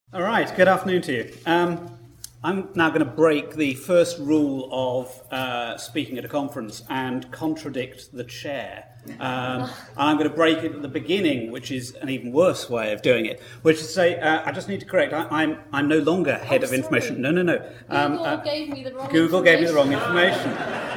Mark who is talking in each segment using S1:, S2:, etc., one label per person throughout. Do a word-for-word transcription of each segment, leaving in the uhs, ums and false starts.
S1: All right, good afternoon to you. Um, I'm now going to break the first rule of uh, speaking at a conference and contradict the chair. Um, and I'm going to break it at the beginning, which is an even worse way of doing it, which is to say, uh, I just need to correct, I, I'm I'm no longer head
S2: oh,
S1: of information. No, no, no.
S2: Um, Google uh, gave me the wrong
S1: Google
S2: information.
S1: gave me the wrong information.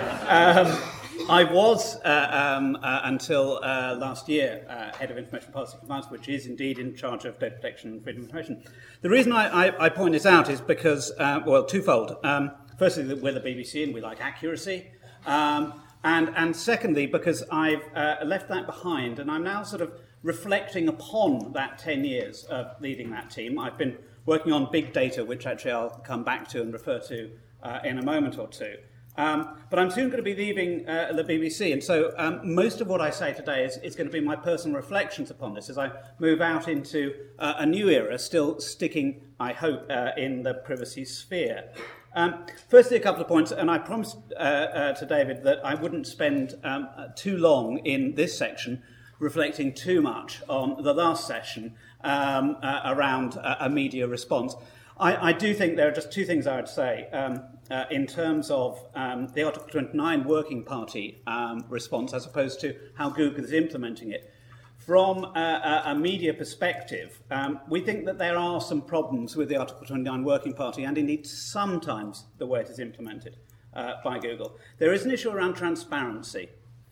S1: um, I was, uh, um, uh, until uh, last year, uh, Head of Information Policy Compliance, which is indeed in charge of data protection and freedom of information. The reason I, I, I point this out is because, uh, well, twofold. Um, firstly, we're the B B C and we like accuracy. Um, and, and secondly, because I've uh, left that behind and I'm now sort of reflecting upon that ten years of leading that team. I've been working on big data, which actually I'll come back to and refer to uh, in a moment or two. Um, but I'm soon going to be leaving uh, the B B C, and so um, most of what I say today is, is going to be my personal reflections upon this as I move out into uh, a new era, still sticking, I hope, uh, in the privacy sphere. Um, firstly, a couple of points, and I promised uh, uh, to David that I wouldn't spend um, too long in this section reflecting too much on the last session um, uh, around uh, a media response. I, I do think there are just two things I would say um, uh, in terms of um, the Article twenty-nine Working Party um, response as opposed to how Google is implementing it. From a, a media perspective, um, we think that there are some problems with the Article twenty-nine Working Party and indeed sometimes the way it is implemented uh, by Google. There is an issue around transparency,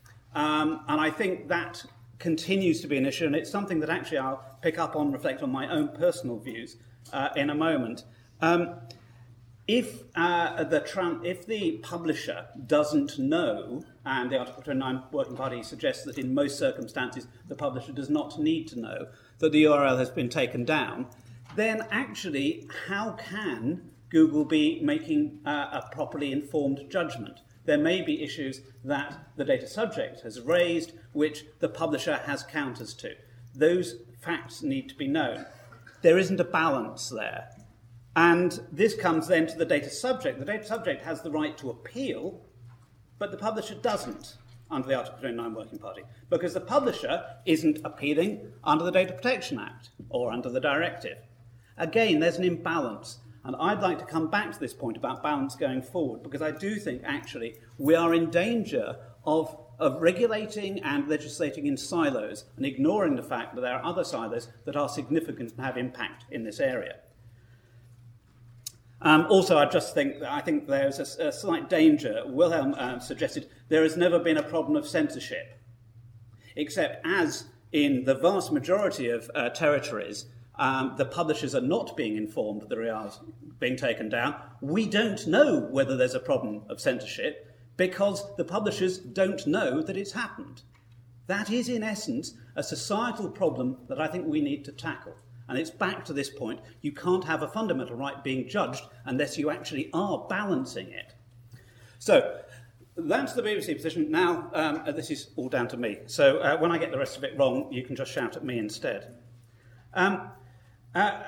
S1: um, and I think that continues to be an issue, and it's something that actually I'll pick up on, reflect on my own personal views Uh, in a moment. Um, if, uh, the tran- if the publisher doesn't know, and the Article twenty-nine Working Party suggests that in most circumstances the publisher does not need to know that the U R L has been taken down, then actually how can Google be making uh, a properly informed judgment? There may be issues that the data subject has raised which the publisher has counters to. Those facts need to be known. There isn't a balance there. And this comes then to the data subject. The data subject has the right to appeal, but the publisher doesn't under the Article twenty-nine Working Party, because the publisher isn't appealing under the Data Protection Act or under the directive. Again, there's an imbalance. And I'd like to come back to this point about balance going forward, because I do think actually we are in danger of of regulating and legislating in silos and ignoring the fact that there are other silos that are significant and have impact in this area. Um, also, I just think that I think there's a, a slight danger. Wilhelm uh, suggested there has never been a problem of censorship, except as in the vast majority of uh, territories, um, the publishers are not being informed that the U R L is being taken down. We don't know whether there's a problem of censorship, because the publishers don't know that it's happened. That is, in essence, a societal problem that I think we need to tackle. And it's back to this point. You can't have a fundamental right being judged unless you actually are balancing it. So that's the B B C position. Now, um, this is all down to me. So uh, when I get the rest of it wrong, you can just shout at me instead. Um, uh,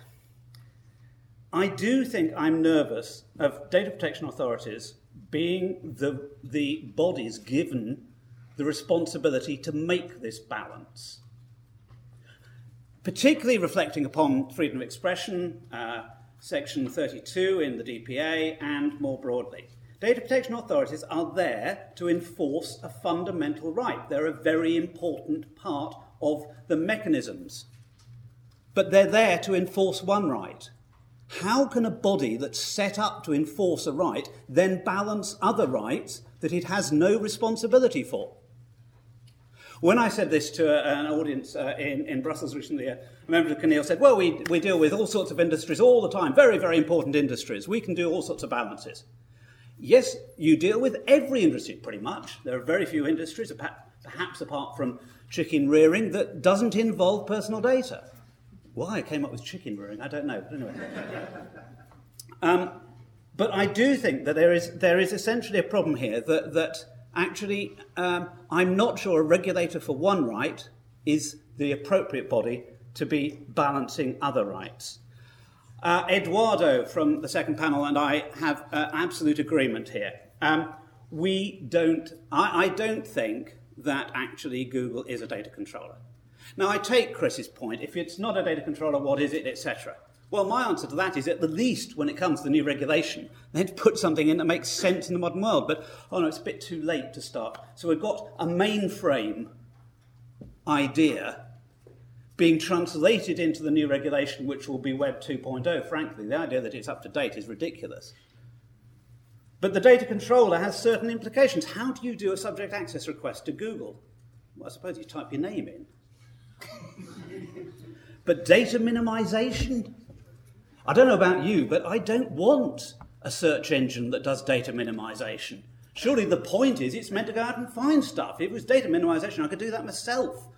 S1: I do think I'm nervous of data protection authorities being the, the bodies given the responsibility to make this balance. Particularly reflecting upon freedom of expression, uh, Section thirty-two in the D P A, and more broadly. Data protection authorities are there to enforce a fundamental right. They're a very important part of the mechanisms. But they're there to enforce one right. How can a body that's set up to enforce a right then balance other rights that it has no responsibility for? When I said this to an audience uh, in, in Brussels recently, a member of CNIL said, well, we, we deal with all sorts of industries all the time, very, very important industries. We can do all sorts of balances. Yes, you deal with every industry pretty much. There are very few industries, perhaps apart from chicken rearing, that doesn't involve personal data. Why I came up with chicken rearing, I don't know. But anyway. um, but I do think that there is there is essentially a problem here that, that actually um, I'm not sure a regulator for one right is the appropriate body to be balancing other rights. Uh, Eduardo from the second panel and I have uh, absolute agreement here. Um, we don't, I, I don't think that actually Google is a data controller. Now, I take Chris's point. If it's not a data controller, what is it, et cetera. Well, my answer to that is, at the least, when it comes to the new regulation, they'd put something in that makes sense in the modern world. But, oh no, it's a bit too late to start. So we've got a mainframe idea being translated into the new regulation, which will be Web two point oh. Frankly, the idea that it's up to date is ridiculous. But the data controller has certain implications. How do you do a subject access request to Google? Well, I suppose you type your name in. But data minimization? I don't know about you, but I don't want a search engine that does data minimization. Surely the point is it's meant to go out and find stuff. If it was data minimization, I could do that myself.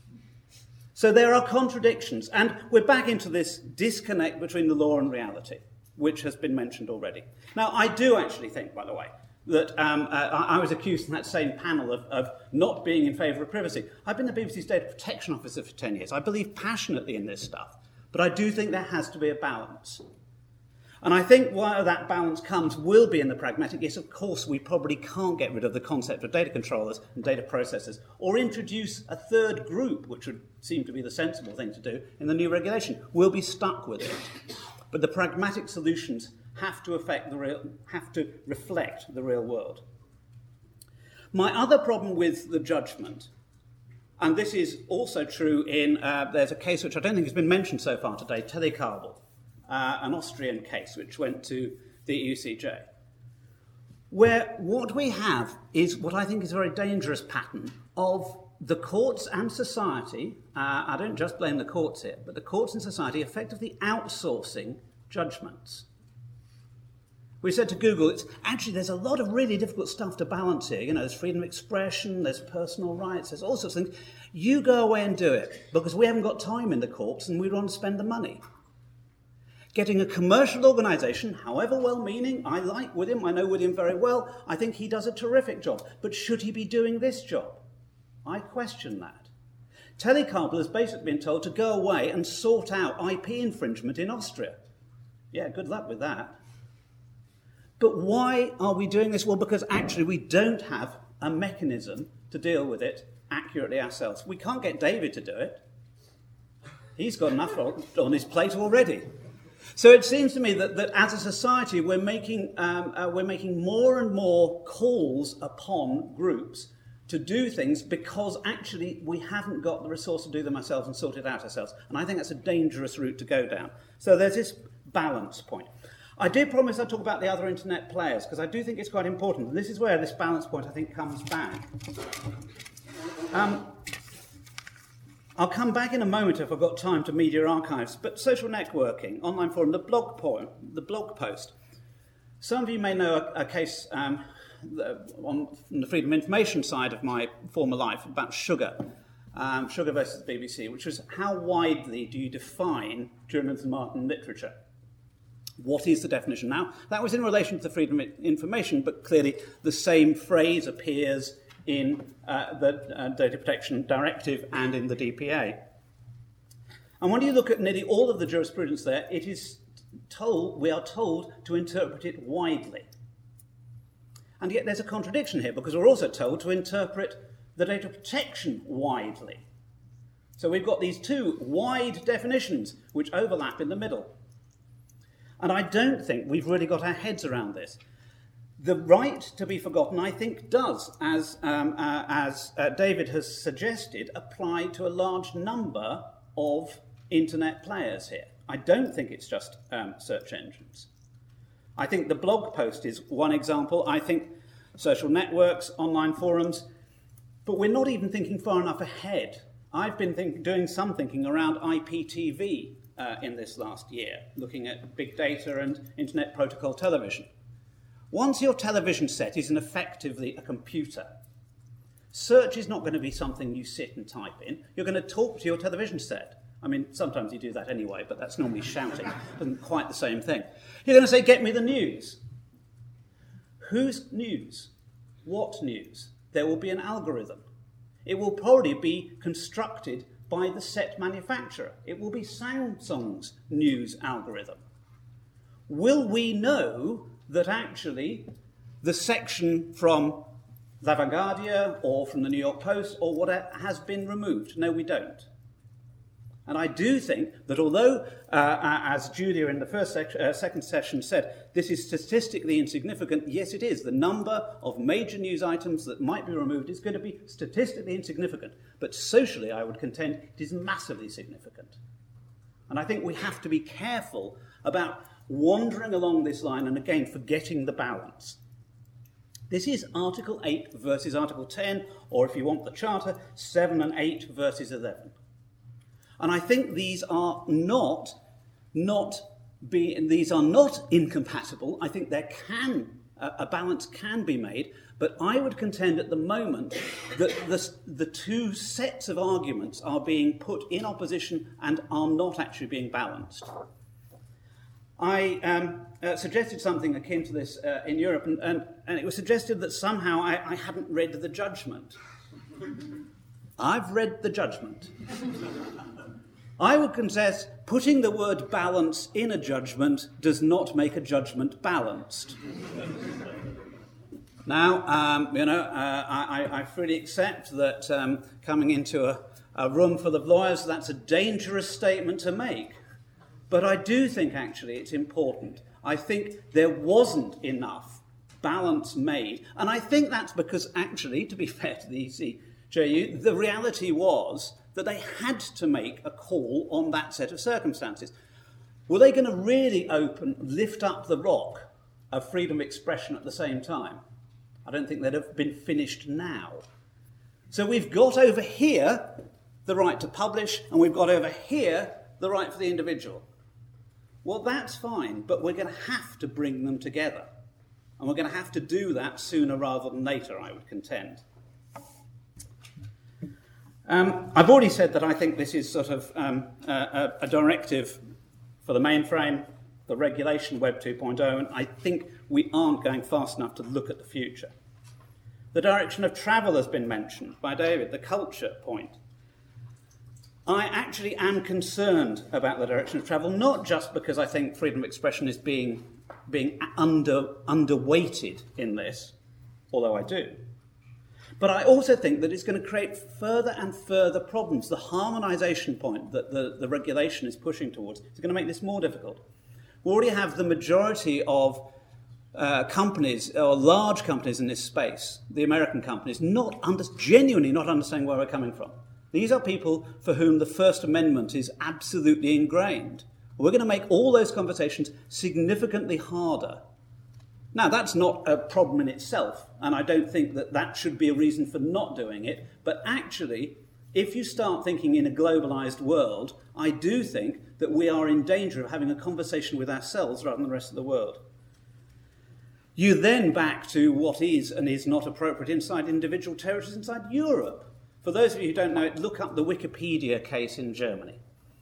S1: So there are contradictions, and we're back into this disconnect between the law and reality, which has been mentioned already. Now, I do actually think, by the way, that um, uh, I was accused in that same panel of, of not being in favour of privacy. I've been the B B C's data protection officer for ten years. I believe passionately in this stuff, but I do think there has to be a balance. And I think where that balance comes will be in the pragmatic. Yes, of course, we probably can't get rid of the concept of data controllers and data processors, or introduce a third group, which would seem to be the sensible thing to do in the new regulation. We'll be stuck with it. But the pragmatic solutions have to affect the real, have to reflect the real world. My other problem with the judgment, and this is also true in, uh, there's a case which I don't think has been mentioned so far today, Telekabel, uh, an Austrian case which went to the E U C J, where what we have is what I think is a very dangerous pattern of the courts and society, uh, I don't just blame the courts here, but the courts and society effectively outsourcing judgments. We said to Google, it's actually, there's a lot of really difficult stuff to balance here. You know, there's freedom of expression, there's personal rights, there's all sorts of things. You go away and do it, because we haven't got time in the courts and we want to spend the money. Getting a commercial organisation, however well-meaning, I like William, I know William very well, I think he does a terrific job. But should he be doing this job? I question that. Telekabel has basically been told to go away and sort out I P infringement in Austria. Yeah, good luck with that. But why are we doing this? Well, because actually we don't have a mechanism to deal with it accurately ourselves. We can't get David to do it. He's got enough on his plate already. So it seems to me that, that as a society we're making, um, uh, we're making more and more calls upon groups to do things because actually we haven't got the resource to do them ourselves and sort it out ourselves. And I think that's a dangerous route to go down. So there's this balance point. I did promise I'd talk about the other internet players, because I do think it's quite important. And this is where this balance point, I think, comes back. Um, I'll come back in a moment if I've got time to media archives. But social networking, online forum, the blog, po- the blog post. Some of you may know a, a case um, on the freedom of information side of my former life about Sugar. Um, Sugar versus the B B C, which was how widely do you define journalism, art and literature? What is the definition? Now, that was in relation to the Freedom of Information, but clearly the same phrase appears in uh, the uh, Data Protection Directive and in the D P A. And when you look at nearly all of the jurisprudence there, it is told, we are told to interpret it widely. And yet there's a contradiction here, because we're also told to interpret the data protection widely. So we've got these two wide definitions which overlap in the middle. And I don't think we've really got our heads around this. The right to be forgotten, I think, does, as, um, uh, as uh, David has suggested, apply to a large number of internet players here. I don't think it's just um, search engines. I think the blog post is one example. I think social networks, online forums, but we're not even thinking far enough ahead. I've been think- doing some thinking around I P T V uh, in this last year, looking at big data and internet protocol television. Once your television set is effectively a computer, search is not going to be something you sit and type in. You're going to talk to your television set. I mean, sometimes you do that anyway, but that's normally shouting. Isn't quite the same thing. You're going to say, get me the news. Whose news? What news? There will be an algorithm. It will probably be constructed by the set manufacturer. It will be Samsung's news algorithm. Will we know that actually the section from La Vanguardia or from the New York Post or whatever has been removed? No, we don't. And I do think that although, uh, as Julia in the first sec- uh, second session said, this is statistically insignificant, yes it is. The number of major news items that might be removed is going to be statistically insignificant. But socially, I would contend, it is massively significant. And I think we have to be careful about wandering along this line and again forgetting the balance. This is Article eight versus Article ten, or if you want the Charter, seven and eight versus eleven. And I think these are not, not be, these are not incompatible. I think there can, uh, a balance can be made, but I would contend at the moment that the, the two sets of arguments are being put in opposition and are not actually being balanced. I um, uh, suggested something akin to this uh, in Europe, and, and, and it was suggested that somehow I, I hadn't read the judgment. I've read the judgment. I would contest putting the word balance in a judgment does not make a judgment balanced. Now, um, you know, uh, I, I freely accept that um, coming into a, a room full of lawyers, that's a dangerous statement to make. But I do think, actually, it's important. I think there wasn't enough balance made. And I think that's because, actually, to be fair to the E C J U, the reality was that they had to make a call on that set of circumstances. Were they going to really open, lift up the rock of freedom of expression at the same time? I don't think they'd have been finished now. So we've got over here the right to publish, and we've got over here the right for the individual. Well, that's fine, but we're going to have to bring them together. And we're going to have to do that sooner rather than later, I would contend. Um, I've already said that I think this is sort of um, a, a directive for the mainframe, the regulation Web two point oh, and I think we aren't going fast enough to look at the future. The direction of travel has been mentioned by David, the culture point. I actually am concerned about the direction of travel, not just because I think freedom of expression is being, being under, underweighted in this, although I do. But I also think that it's going to create further and further problems. The harmonisation point that the, the regulation is pushing towards is going to make this more difficult. We already have the majority of uh, companies, or large companies in this space, the American companies, not under, genuinely not understanding where we're coming from. These are people for whom the First Amendment is absolutely ingrained. We're going to make all those conversations significantly harder. Now, that's not a problem in itself, and I don't think that that should be a reason for not doing it. But actually, if you start thinking in a globalised world, I do think that we are in danger of having a conversation with ourselves rather than the rest of the world. You then back to what is and is not appropriate inside individual territories inside Europe. For those of you who don't know it, look up the Wikipedia case in Germany,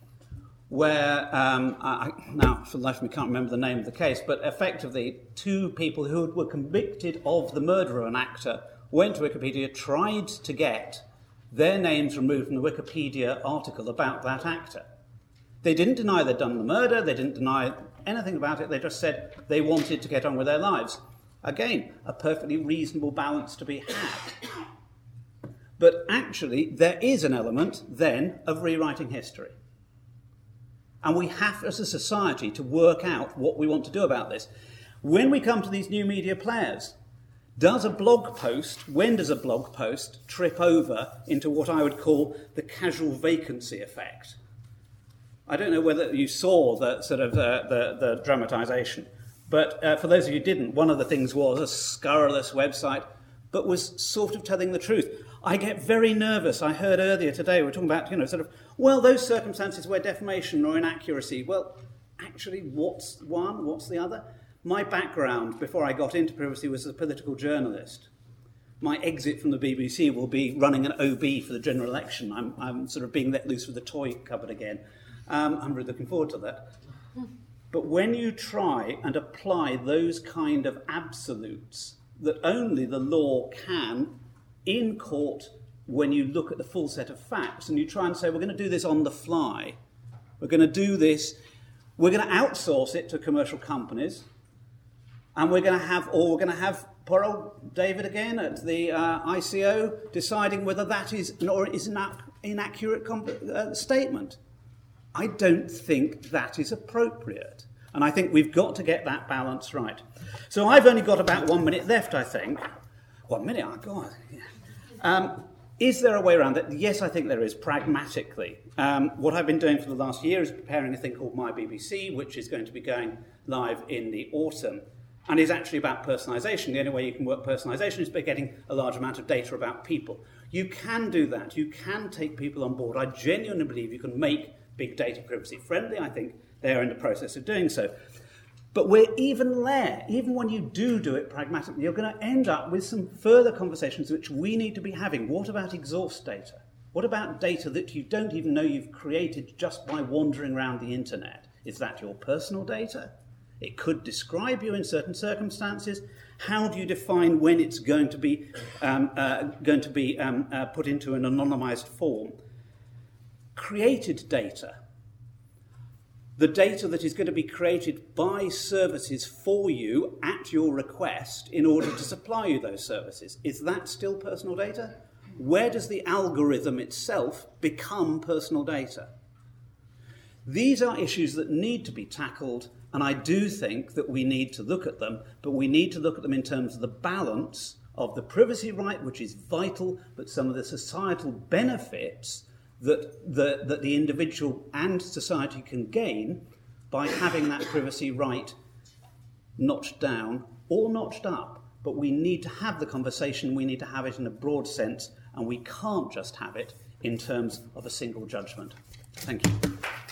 S1: where, um, I, now, for the life of me, can't remember the name of the case, but effectively two people who were convicted of the murder of an actor went to Wikipedia, tried to get their names removed from the Wikipedia article about that actor. They didn't deny they'd done the murder, they didn't deny anything about it, they just said they wanted to get on with their lives. Again, a perfectly reasonable balance to be had. But actually, there is an element, then, of rewriting history. And we have, as a society, to work out what we want to do about this. When we come to these new media players, does a blog post, when does a blog post trip over into what I would call the casual vacancy effect? I don't know whether you saw the sort of uh, the, the dramatisation, but uh, for those of you who didn't, one of the things was a scurrilous website, but was sort of telling the truth. I get very nervous. I heard earlier today, we were talking about, you know, sort of, well, those circumstances where defamation or inaccuracy, well, actually, what's one, what's the other? My background before I got into privacy was as a political journalist. My exit from the B B C will be running an O B for the general election. I'm, I'm sort of being let loose with the toy cupboard again. Um, I'm really looking forward to that. But when you try and apply those kind of absolutes that only the law can in court, when you look at the full set of facts and you try and say, we're going to do this on the fly, we're going to do this, we're going to outsource it to commercial companies, and we're going to have, or we're going to have poor old David again at the uh, I C O deciding whether that is an or is an inaccurate comp- uh, statement. I don't think that is appropriate. And I think we've got to get that balance right. So I've only got about one minute left, I think. One minute, oh God. Yeah. Um, is there a way around that? Yes, I think there is, pragmatically. Um, what I've been doing for the last year is preparing a thing called My B B C, which is going to be going live in the autumn, and is actually about personalisation. The only way you can work personalisation is by getting a large amount of data about people. You can do that. You can take people on board. I genuinely believe you can make big data privacy friendly. I think they are in the process of doing so. But we're even there, even when you do do it pragmatically, you're going to end up with some further conversations which we need to be having. What about exhaust data? What about data that you don't even know you've created just by wandering around the internet? Is that your personal data? It could describe you in certain circumstances. How do you define when it's going to be um, uh, going to be um, uh, put into an anonymized form? Created data. The data that is going to be created by services for you at your request in order to supply you those services. Is that still personal data? Where does the algorithm itself become personal data? These are issues that need to be tackled, and I do think that we need to look at them, but we need to look at them in terms of the balance of the privacy right, which is vital, but some of the societal benefits that the, that the individual and society can gain by having that privacy right notched down or notched up. But we need to have the conversation, we need to have it in a broad sense, and we can't just have it in terms of a single judgment. Thank you.